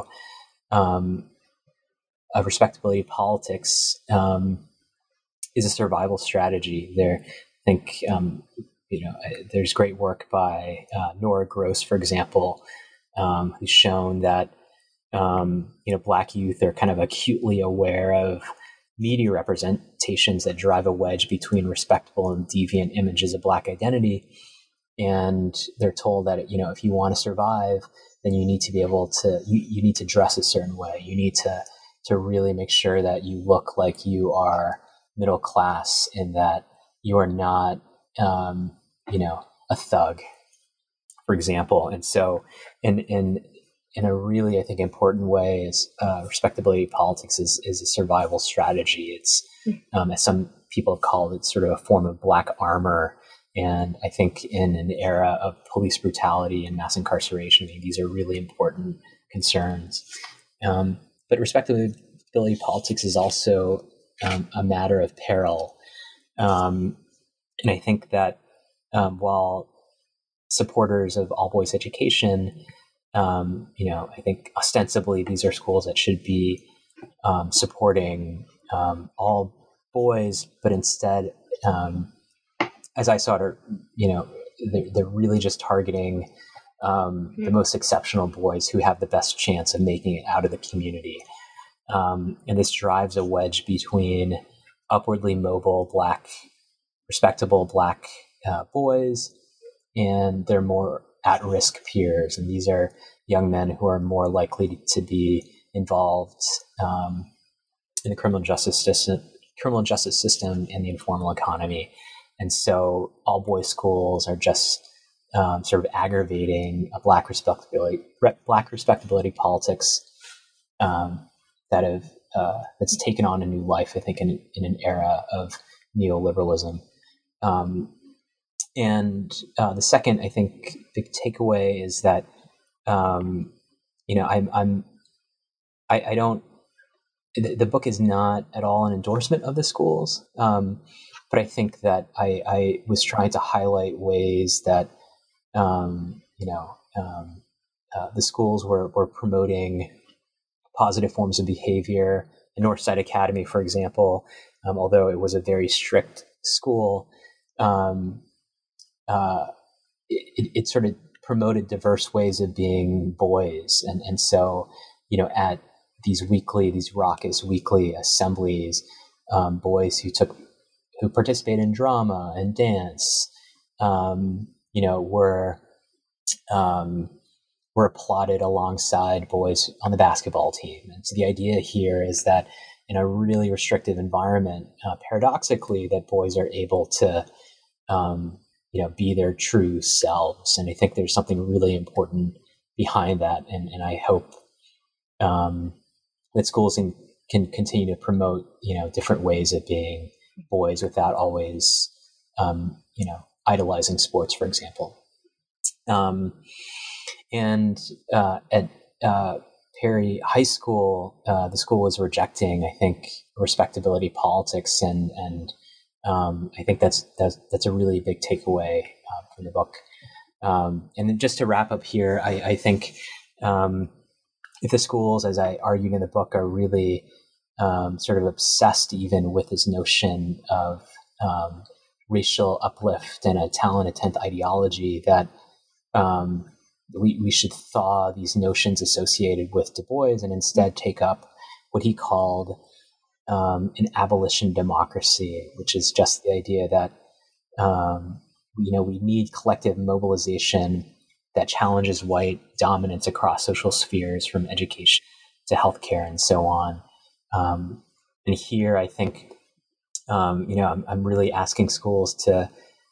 a respectability politics is a survival strategy. There, I think there's great work by Nora Gross, for example, who's shown that Black youth are kind of acutely aware of media representations that drive a wedge between respectable and deviant images of Black identity. And they're told that, if you want to survive, then you need to be able to, you need to dress a certain way. You need to really make sure that you look like you are middle class and that you are not, a thug, for example. And so in a really, I think, important way, is respectability politics is a survival strategy. It's, as some people have called it, sort of a form of Black armor. And I think in an era of police brutality and mass incarceration, I mean, these are really important concerns. But respectability politics is also a matter of peril. And I think that while supporters of all boys education, I think ostensibly these are schools that should be supporting all boys, but instead, as I saw it, they're really just targeting the most exceptional boys who have the best chance of making it out of the community. And this drives a wedge between upwardly mobile respectable Black boys and their more at-risk peers. And these are young men who are more likely to be involved in the criminal justice system and the informal economy. And so all boys schools are just sort of aggravating a Black respectability politics that's taken on a new life, I think, in an era of neoliberalism. And the second, I think, big takeaway is that the book is not at all an endorsement of the schools, but I think that I was trying to highlight ways that the schools were promoting positive forms of behavior. In Northside Academy, for example, although it was a very strict school, it sort of promoted diverse ways of being boys. And so, at these raucous weekly assemblies, boys who participated in drama and dance, were applauded alongside boys on the basketball team. And so the idea here is that in a really restrictive environment, paradoxically, that boys are able to, be their true selves. And I think there's something really important behind that. And I hope that schools can continue to promote, different ways of being boys without always, idolizing sports, for example. And at Perry High School, the school was rejecting, I think, respectability politics, and I think that's a really big takeaway from the book. And then just to wrap up here, I think if the schools, as I argued in the book, are really sort of obsessed even with this notion of racial uplift and a talent attempt ideology, that we should thaw these notions associated with Du Bois and instead take up what he called an abolition democracy, which is just the idea that we need collective mobilization that challenges white dominance across social spheres, from education to healthcare and so on. And here, I think, I'm really asking schools to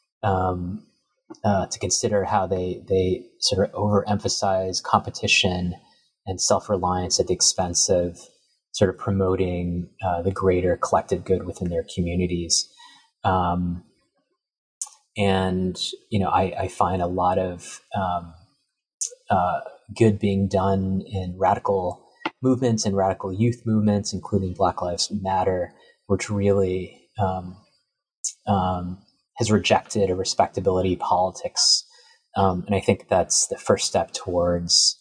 consider how they sort of overemphasize competition and self-reliance at the expense of sort of promoting the greater collective good within their communities. And I find a lot of good being done in radical movements and radical youth movements, including Black Lives Matter, which really has rejected a respectability politics. And I think that's the first step towards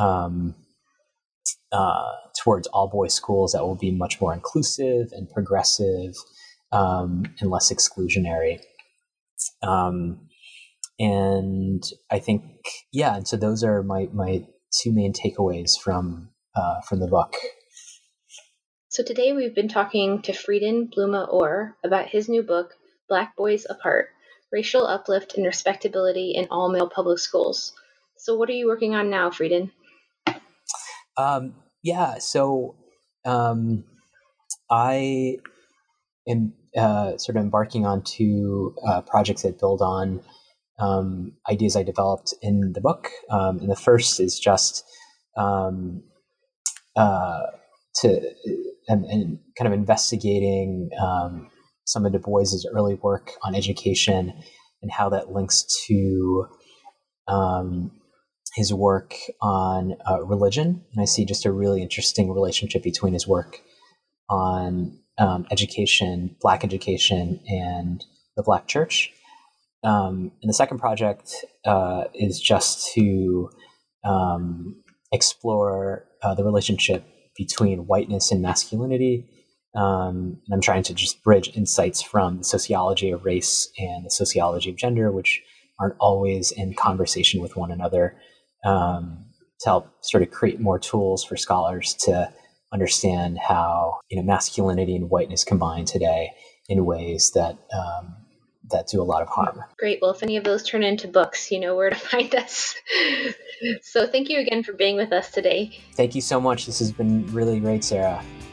all boys schools that will be much more inclusive and progressive, and less exclusionary. And I think, and so those are my two main takeaways from the book. So today we've been talking to Frieden Blume-Orr about his new book, Black Boys Apart: Racial Uplift and Respectability in All Male Public Schools. So what are you working on now, Frieden? So I am sort of embarking on two projects that build on ideas I developed in the book. And the first is just and kind of investigating some of Du Bois's early work on education and how that links to his work on religion. And I see just a really interesting relationship between his work on education, Black education, and the Black church. And the second project is just to explore the relationship between whiteness and masculinity. And I'm trying to just bridge insights from the sociology of race and the sociology of gender, which aren't always in conversation with one another, to help sort of create more tools for scholars to understand how masculinity and whiteness combine today in ways that do a lot of harm. Great. Well, if any of those turn into books, you know where to find us. So thank you again for being with us today. Thank you so much. This has been really great, Sarah.